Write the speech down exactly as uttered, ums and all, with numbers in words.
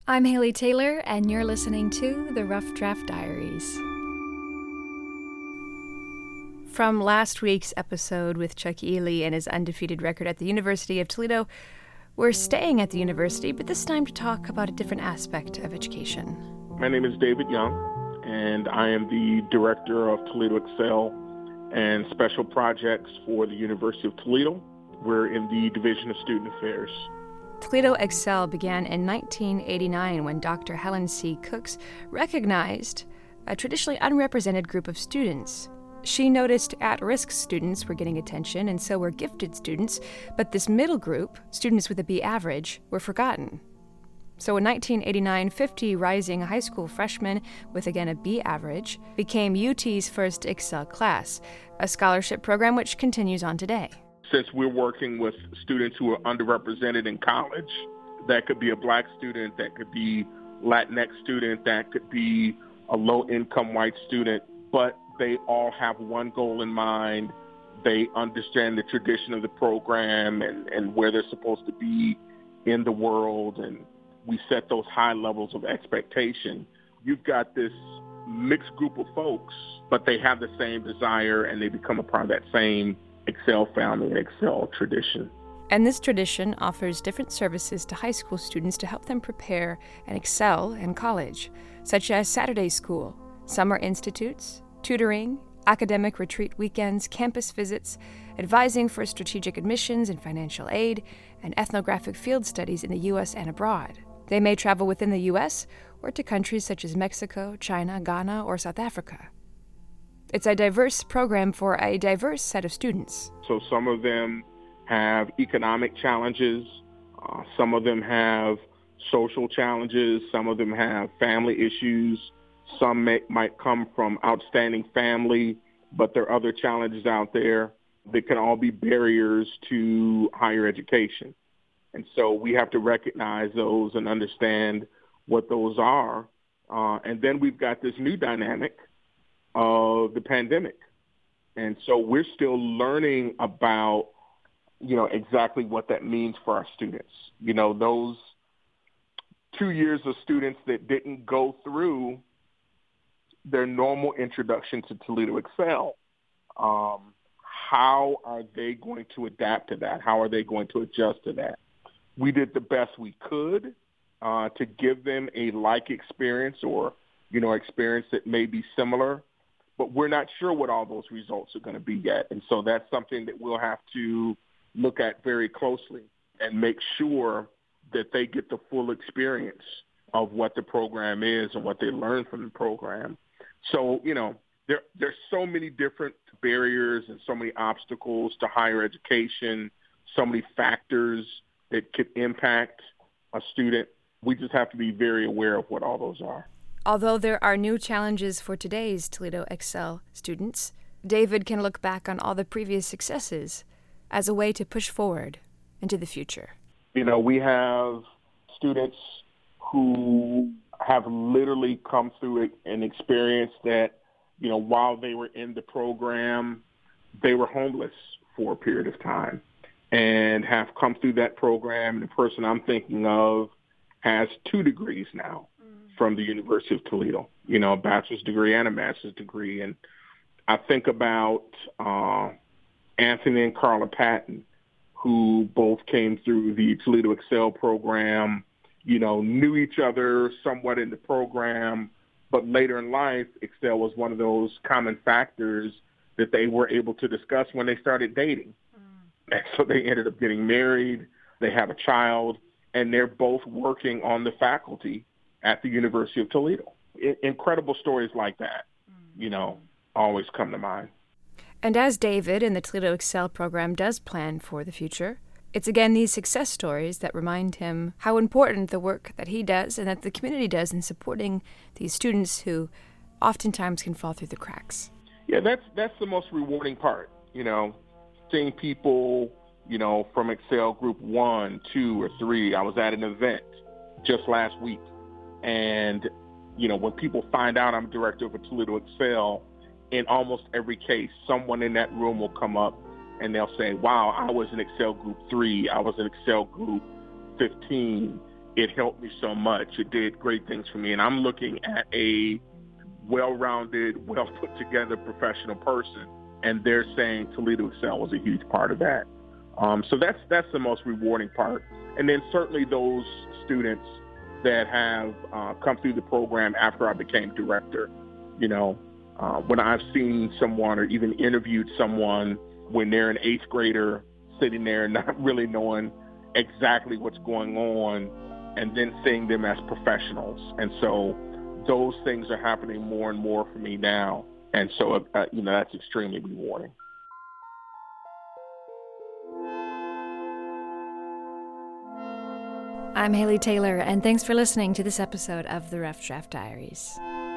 I'm Haley Taylor, and you're listening to the Rough Draft Diaries. From last week's episode with Chuck Ely and his undefeated record at the University of Toledo, we're staying at the university, but this time to talk about a different aspect of education. My name is David Young, and I am the director of Toledo Excel and Special Projects for the University of Toledo. We're in the Division of Student Affairs. Toledo Excel began in nineteen eighty-nine when Doctor Helen C. Cooks recognized a traditionally unrepresented group of students. She noticed at-risk students were getting attention, and so were gifted students, but this middle group, students with a B average, were forgotten. So in nineteen eighty-nine, fifty rising high school freshmen with, again, a B average became U T's first Excel class, a scholarship program which continues on today. Since we're working with students who are underrepresented in college, that could be a Black student, that could be Latinx student, that could be a low-income white student, but they all have one goal in mind. They understand the tradition of the program and, and where they're supposed to be in the world, and we set those high levels of expectation. You've got this mixed group of folks, but they have the same desire, and they become a part of that same Excel family and Excel tradition. And this tradition offers different services to high school students to help them prepare and excel in college, such as Saturday school, summer institutes, tutoring, academic retreat weekends, campus visits, advising for strategic admissions and financial aid, and ethnographic field studies in the U S and abroad. They may travel within the U S or to countries such as Mexico, China, Ghana, or South Africa. It's a diverse program for a diverse set of students. So some of them have economic challenges. Uh, some of them have social challenges. Some of them have family issues. Some may, might come from outstanding family, but there are other challenges out there that can all be barriers to higher education. And so we have to recognize those and understand what those are. Uh, and then we've got this new dynamic of the pandemic. And so we're still learning about, you know, exactly what that means for our students. You know, those two years of students that didn't go through their normal introduction to Toledo Excel, um, how are they going to adapt to that? How are they going to adjust to that? We did the best we could uh, to give them a like experience or, you know, experience that may be similar, but we're not sure what all those results are going to be yet. And so that's something that we'll have to look at very closely and make sure that they get the full experience of what the program is and what they learn from the program. So, you know, there there's so many different barriers and so many obstacles to higher education, so many factors that could impact a student. We just have to be very aware of what all those are. Although there are new challenges for today's Toledo Excel students, David can look back on all the previous successes as a way to push forward into the future. You know, we have students who have literally come through an experience that, you know, while they were in the program, they were homeless for a period of time and have come through that program. And the person I'm thinking of has two degrees now from the University of Toledo, you know, a bachelor's degree and a master's degree. And I think about uh, Anthony and Carla Patton, who both came through the Toledo Excel program, you know, knew each other somewhat in the program, but later in life, Excel was one of those common factors that they were able to discuss when they started dating. Mm. And so they ended up getting married, they have a child, and they're both working on the faculty at the University of Toledo. I- incredible stories like that, mm. you know, always come to mind. And as David in the Toledo Excel program does plan for the future, it's again these success stories that remind him how important the work that he does and that the community does in supporting these students who oftentimes can fall through the cracks. Yeah, that's that's the most rewarding part, you know, seeing people, you know, from Excel Group one, two, or three. I was at an event just last week, and, you know, when people find out I'm director of a Toledo Excel, in almost every case, someone in that room will come up and they'll say, wow, I was in Excel Group three, I was in Excel Group fifteen. it helped me so much. It did great things for me. And I'm looking at a well-rounded, well-put-together professional person, and they're saying Toledo Excel was a huge part of that. Um, so that's that's the most rewarding part. And then certainly those students that have uh, come through the program after I became director, you know, uh, when I've seen someone or even interviewed someone when they're an eighth grader sitting there not really knowing exactly what's going on, and then seeing them as professionals. And so those things are happening more and more for me now. And so, uh, you know, that's extremely rewarding. I'm Haley Taylor, and thanks for listening to this episode of the Rough Draft Diaries.